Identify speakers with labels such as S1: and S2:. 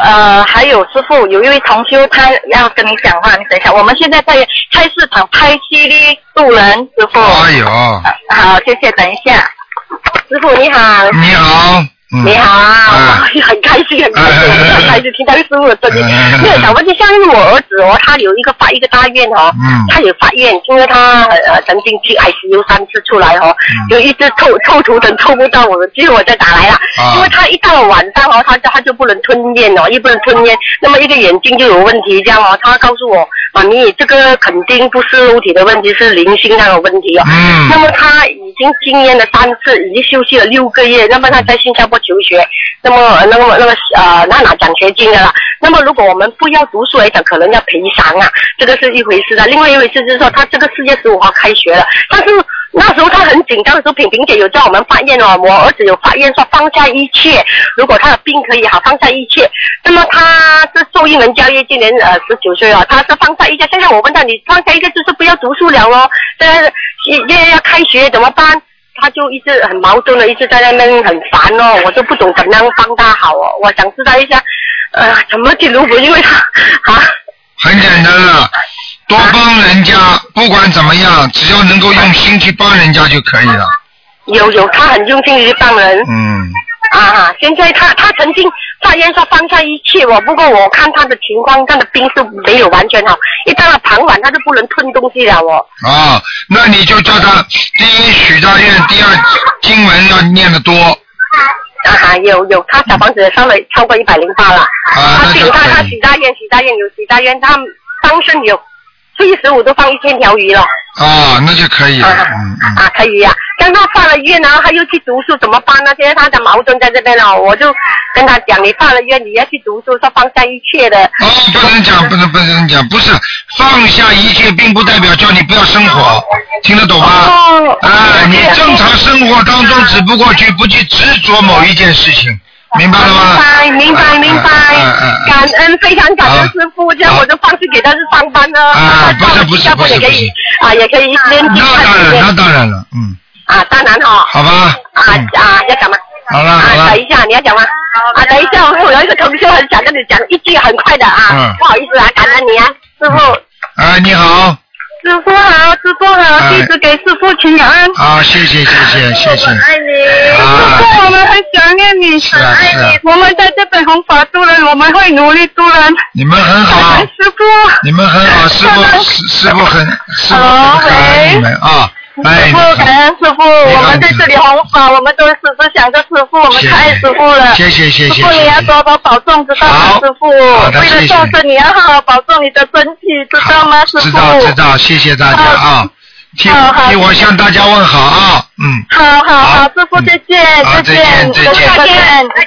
S1: 还有师傅，有一位同修他要跟你讲话，你等一下，我们现在在菜市场拍 CD 渡人，师傅。
S2: 哎呦。
S1: 好，谢谢，等一下。师傅你好。
S2: 你好。
S1: 你好啊，很开心，很开心听到师傅的声音。没有想问题，像我儿子他有发一个大愿他有发愿，因为他曾经去 ICU 3次出来就一直抽图腾抽不到我，最后我再打来了。因为他一到了晚上他就不能吞咽又不能吞咽，那么一个眼睛就有问题，这样他告诉我，妈咪，这个肯定不是肉体的问题，是灵性上的问题那么他已经经验了3次，已经休息了6个月，那么他在新加坡求学，那么他拿奖学金的啦。那么如果我们不要读书来讲，可能要赔偿这个是一回事另外一回事就是说，他这个4月15号开学了，但是那时候他很紧张的时候，萍姐有叫我们发愿我儿子有发愿说放下一切，如果他的病可以好放下一切。那么他是受英文教育，今年19岁他是放下一切。现在我问他，你放下一个就是不要读书了现在要开学怎么办？他就一直很矛盾的，一直在那边很烦我都不懂怎样帮他好我想知道一下怎么去如果因为他
S2: 很简单了，多帮人家不管怎么样，只要能够用心去帮人家就可以了。
S1: 有他很用心去帮人现在他曾经发愿说放下一切不过我看他的情况，他的病是没有完全好，一到了傍晚他就不能吞东西了
S2: 那你就叫他第一许大愿，第二经文要念得多
S1: 有他小房子烧了超过108了他许大愿有许大愿，他当身有75都放1000条鱼了
S2: 那就可以了
S1: 可以但他发了愿他又去读书怎么办呢？现在他的矛盾在这边我就跟他讲，你发了愿你要去读书，说放下一切的
S2: 不能讲，不是放下一切并不代表叫你不要生活，听得懂吗你正常生活当中只不过不去执着某一件事情，明白了吗？
S1: 明白感恩，非常感恩师父，这样我就放弃给他去上班了
S2: 不是
S1: 也可以
S2: 那当然了
S1: 当然
S2: 好吧
S1: 要讲吗？
S2: 好了
S1: 等一下你要讲吗？等一下我有一个同学很想跟你讲一句很快的不好意思感恩你师父
S2: 你好
S1: 师父好，弟子给师父请安。
S2: 谢谢。
S1: 我爱你，师父，我们很想念你，很爱你。我们在这边弘法度人，我们会努力度人。
S2: 你们很好，
S1: 师父。
S2: 你们很好，师父很爱你们
S1: 师父，感恩师父，我们在这里弘法，我们都时时想着师父，我们太爱师父了。
S2: 谢谢。
S1: 师父你要多多保重，知道吗？师父，为了众生你要好好保重你的身体，知道吗？师父。
S2: 知道，谢谢大家替我向大家问好好，
S1: 师父再见，再见。